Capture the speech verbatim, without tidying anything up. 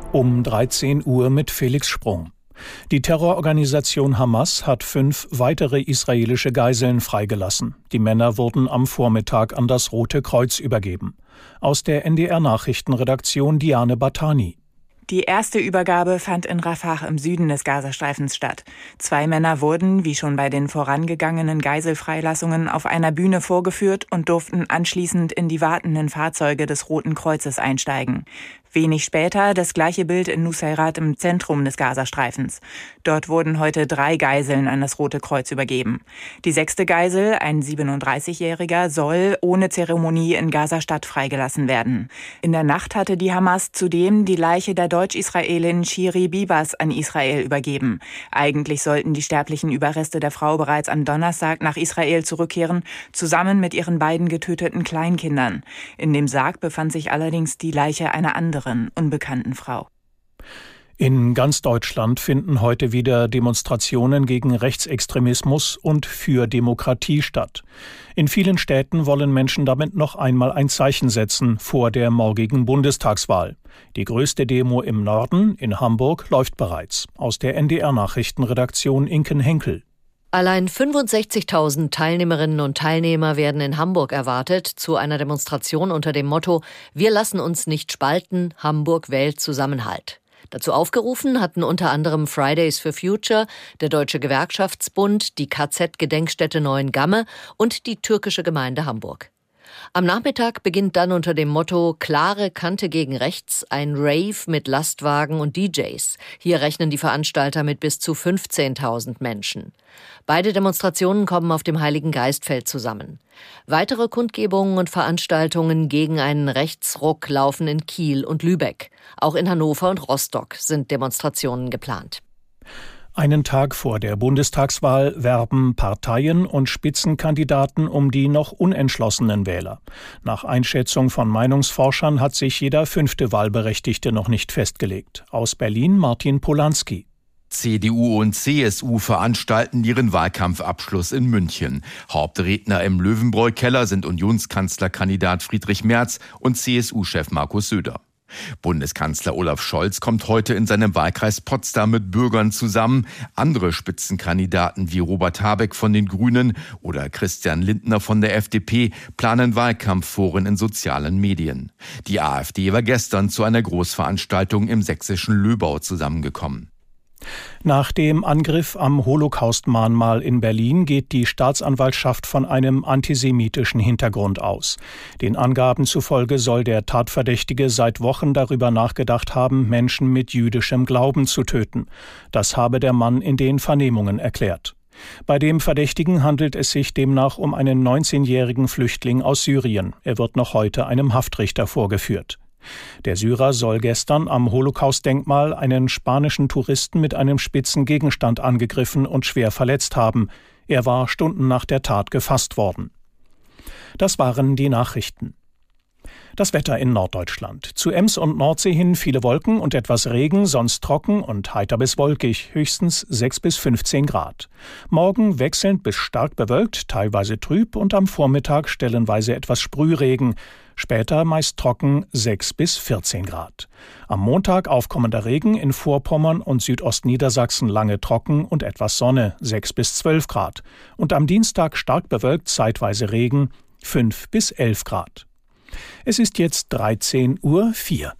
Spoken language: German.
Um dreizehn Uhr mit Felix Sprung. Die Terrororganisation Hamas hat fünf weitere israelische Geiseln freigelassen. Die Männer wurden am Vormittag an das Rote Kreuz übergeben. Aus der N D R-Nachrichtenredaktion Diane Batani. Die erste Übergabe fand in Rafah im Süden des Gazastreifens statt. Zwei Männer wurden, wie schon bei den vorangegangenen Geiselfreilassungen, auf einer Bühne vorgeführt und durften anschließend in die wartenden Fahrzeuge des Roten Kreuzes einsteigen. Wenig später das gleiche Bild in Nuseirat im Zentrum des Gazastreifens. Dort wurden heute drei Geiseln an das Rote Kreuz übergeben. Die sechste Geisel, ein siebenunddreißigjähriger, soll ohne Zeremonie in Gaza-Stadt freigelassen werden. In der Nacht hatte die Hamas zudem die Leiche der Deutsch-Israelin Shiri Bibas an Israel übergeben. Eigentlich sollten die sterblichen Überreste der Frau bereits am Donnerstag nach Israel zurückkehren, zusammen mit ihren beiden getöteten Kleinkindern. In dem Sarg befand sich allerdings die Leiche einer anderen unbekannten Frau. In ganz Deutschland finden heute wieder Demonstrationen gegen Rechtsextremismus und für Demokratie statt. In vielen Städten wollen Menschen damit noch einmal ein Zeichen setzen vor der morgigen Bundestagswahl. Die größte Demo im Norden, in Hamburg, läuft bereits. Aus der N D R-Nachrichtenredaktion Inken Henkel. Allein fünfundsechzigtausend Teilnehmerinnen und Teilnehmer werden in Hamburg erwartet zu einer Demonstration unter dem Motto „Wir lassen uns nicht spalten, Hamburg wählt Zusammenhalt“. Dazu aufgerufen hatten unter anderem Fridays for Future, der Deutsche Gewerkschaftsbund, die K Z-Gedenkstätte Neuengamme und die türkische Gemeinde Hamburg. Am Nachmittag beginnt dann unter dem Motto „Klare Kante gegen rechts“ ein Rave mit Lastwagen und D Js. Hier rechnen die Veranstalter mit bis zu fünfzehntausend Menschen. Beide Demonstrationen kommen auf dem Heiligen Geistfeld zusammen. Weitere Kundgebungen und Veranstaltungen gegen einen Rechtsruck laufen in Kiel und Lübeck. Auch in Hannover und Rostock sind Demonstrationen geplant. Einen Tag vor der Bundestagswahl werben Parteien und Spitzenkandidaten um die noch unentschlossenen Wähler. Nach Einschätzung von Meinungsforschern hat sich jeder fünfte Wahlberechtigte noch nicht festgelegt. Aus Berlin Martin Polanski. C D U und C S U veranstalten ihren Wahlkampfabschluss in München. Hauptredner im Löwenbräu-Keller sind Unionskanzlerkandidat Friedrich Merz und C S U-Chef Markus Söder. Bundeskanzler Olaf Scholz kommt heute in seinem Wahlkreis Potsdam mit Bürgern zusammen. Andere Spitzenkandidaten wie Robert Habeck von den Grünen oder Christian Lindner von der F D P planen Wahlkampfforen in sozialen Medien. Die AfD war gestern zu einer Großveranstaltung im sächsischen Löbau zusammengekommen. Nach dem Angriff am Holocaust-Mahnmal in Berlin geht die Staatsanwaltschaft von einem antisemitischen Hintergrund aus. Den Angaben zufolge soll der Tatverdächtige seit Wochen darüber nachgedacht haben, Menschen mit jüdischem Glauben zu töten. Das habe der Mann in den Vernehmungen erklärt. Bei dem Verdächtigen handelt es sich demnach um einen neunzehnjährigen Flüchtling aus Syrien. Er wird noch heute einem Haftrichter vorgeführt. Der Syrer soll gestern am Holocaust-Denkmal einen spanischen Touristen mit einem spitzen Gegenstand angegriffen und schwer verletzt haben. Er war Stunden nach der Tat gefasst worden. Das waren die Nachrichten. Das Wetter in Norddeutschland. Zu Ems und Nordsee hin viele Wolken und etwas Regen, sonst trocken und heiter bis wolkig, höchstens sechs bis fünfzehn Grad. Morgen wechselnd bis stark bewölkt, teilweise trüb und am Vormittag stellenweise etwas Sprühregen. Später meist trocken sechs bis vierzehn Grad. Am Montag aufkommender Regen, in Vorpommern und Südostniedersachsen lange trocken und etwas Sonne, sechs bis zwölf Grad. Und am Dienstag stark bewölkt, zeitweise Regen, fünf bis elf Grad. Es ist jetzt dreizehn Uhr vier.